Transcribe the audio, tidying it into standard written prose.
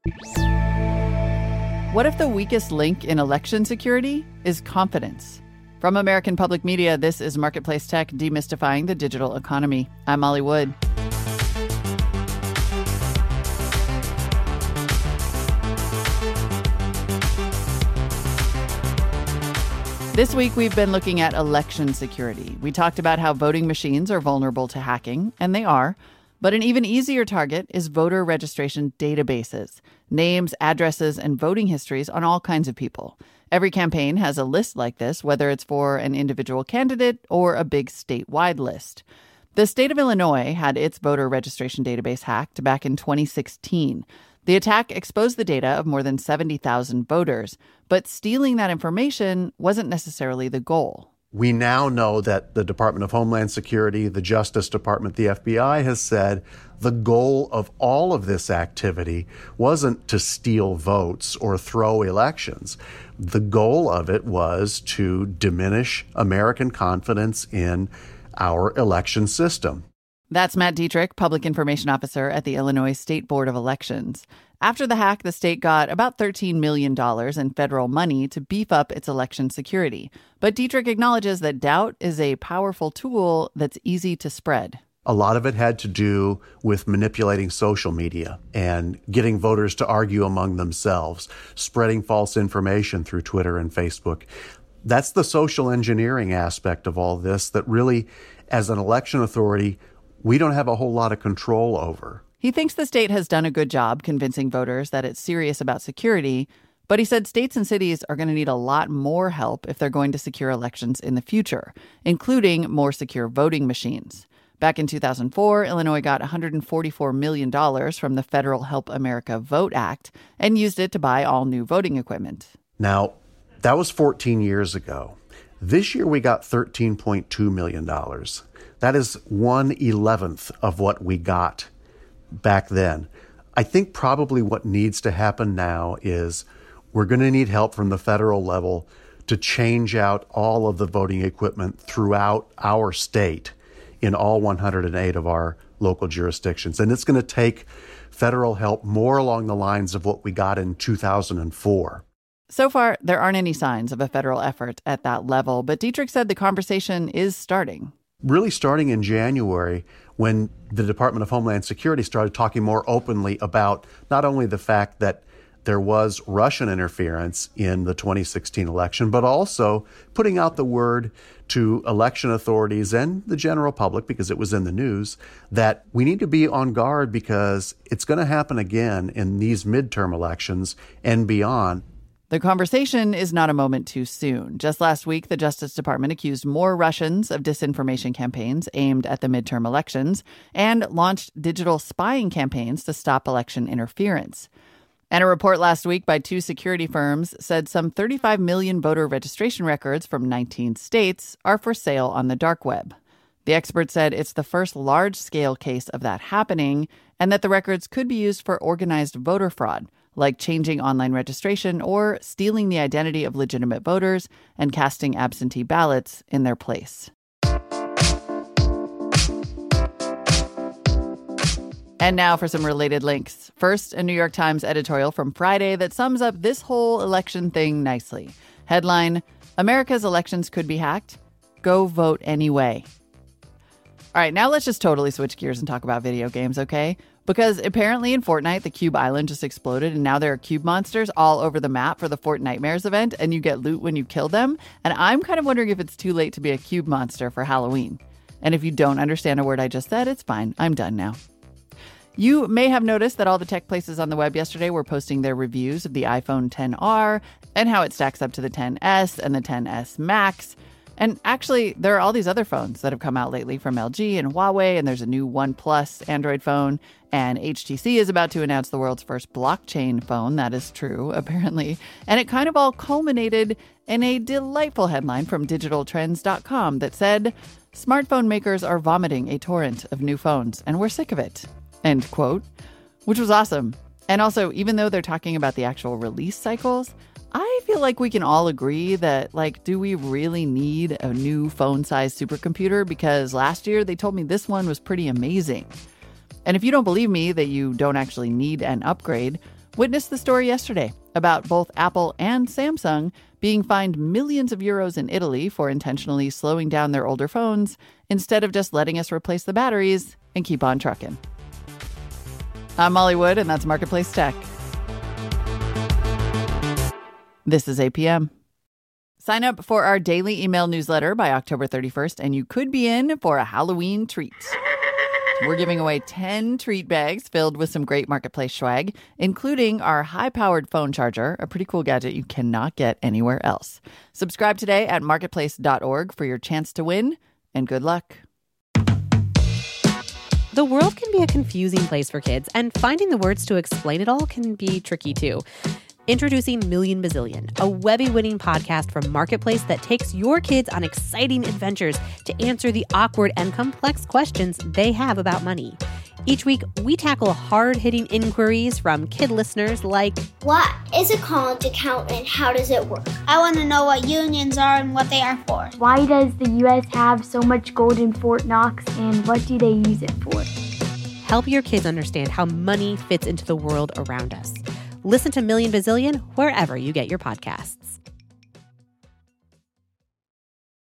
What if the weakest link in election security is confidence? From American Public Media, this is Marketplace Tech, demystifying the digital economy. I'm Molly Wood. This week, we've been looking at election security. We talked about how voting machines are vulnerable to hacking, and they are. But an even easier target is voter registration databases, names, addresses, and voting histories on all kinds of people. Every campaign has a list like this, whether it's for an individual candidate or a big statewide list. The state of Illinois had its voter registration database hacked back in 2016. The attack exposed the data of more than 70,000 voters, but stealing that information wasn't necessarily the goal. We now know that the Department of Homeland Security, the Justice Department, the FBI has said the goal of all of this activity wasn't to steal votes or throw elections. The goal of it was to diminish American confidence in our election system. That's Matt Dietrich, Public Information Officer at the Illinois State Board of Elections. After the hack, the state got about $13 million in federal money to beef up its election security. But Dietrich acknowledges that doubt is a powerful tool that's easy to spread. A lot of it had to do with manipulating social media and getting voters to argue among themselves, spreading false information through Twitter and Facebook. That's the social engineering aspect of all this that really, as an election authority, we don't have a whole lot of control over. He thinks the state has done a good job convincing voters that it's serious about security, but he said states and cities are going to need a lot more help if they're going to secure elections in the future, including more secure voting machines. Back in 2004, Illinois got $144 million from the federal Help America Vote Act and used it to buy all new voting equipment. Now, that was 14 years ago. This year we got $13.2 million. That is 1/11 of what we got back then. I think probably what needs to happen now is we're going to need help from the federal level to change out all of the voting equipment throughout our state in all 108 of our local jurisdictions. And it's going to take federal help more along the lines of what we got in 2004. So far, there aren't any signs of a federal effort at that level, but Dietrich said the conversation is starting. Really starting in January, when the Department of Homeland Security started talking more openly about not only the fact that there was Russian interference in the 2016 election, but also putting out the word to election authorities and the general public, because it was in the news, that we need to be on guard because it's going to happen again in these midterm elections and beyond. The conversation is not a moment too soon. Just last week, the Justice Department accused more Russians of disinformation campaigns aimed at the midterm elections and launched digital spying campaigns to stop election interference. And a report last week by two security firms said some 35 million voter registration records from 19 states are for sale on the dark web. The expert said it's the first large-scale case of that happening and that the records could be used for organized voter fraud, like changing online registration or stealing the identity of legitimate voters and casting absentee ballots in their place. And now for some related links. First, a New York Times editorial from Friday that sums up this whole election thing nicely. Headline, America's elections could be hacked. Go vote anyway. All right, now let's just totally switch gears and talk about video games, okay? Because apparently in Fortnite, the Cube Island just exploded, and now there are cube monsters all over the map for the Fortnitemares event, and you get loot when you kill them. And I'm kind of wondering if it's too late to be a cube monster for Halloween. And if you don't understand a word I just said, it's fine. I'm done now. You may have noticed that all the tech places on the web yesterday were posting their reviews of the iPhone XR and how it stacks up to the XS and the XS Max. And actually, there are all these other phones that have come out lately from LG and Huawei, and there's a new OnePlus Android phone, and HTC is about to announce the world's first blockchain phone. That is true, apparently. And it kind of all culminated in a delightful headline from digitaltrends.com that said, "Smartphone makers are vomiting a torrent of new phones, and we're sick of it." End quote, which was awesome. And also, even though they're talking about the actual release cycles, I feel like we can all agree that, do we really need a new phone-sized supercomputer? Because last year they told me this one was pretty amazing. And if you don't believe me that you don't actually need an upgrade, Witnessed the story yesterday about both Apple and Samsung being fined millions of euros in Italy for intentionally slowing down their older phones instead of just letting us replace the batteries and keep on trucking. I'm Molly Wood, and that's Marketplace Tech. This is APM. Sign up for our daily email newsletter by October 31st, and you could be in for a Halloween treat. We're giving away 10 treat bags filled with some great Marketplace swag, including our high-powered phone charger, a pretty cool gadget you cannot get anywhere else. Subscribe today at marketplace.org for your chance to win, and good luck. The world can be a confusing place for kids, and finding the words to explain it all can be tricky too. Introducing Million Bazillion, a Webby-winning podcast from Marketplace that takes your kids on exciting adventures to answer the awkward and complex questions they have about money. Each week, we tackle hard-hitting inquiries from kid listeners like, what is a college account and how does it work? I want to know what unions are and what they are for. Why does the U.S. have so much gold in Fort Knox, and what do they use it for? Help your kids understand how money fits into the world around us. Listen to Million Bazillion wherever you get your podcasts.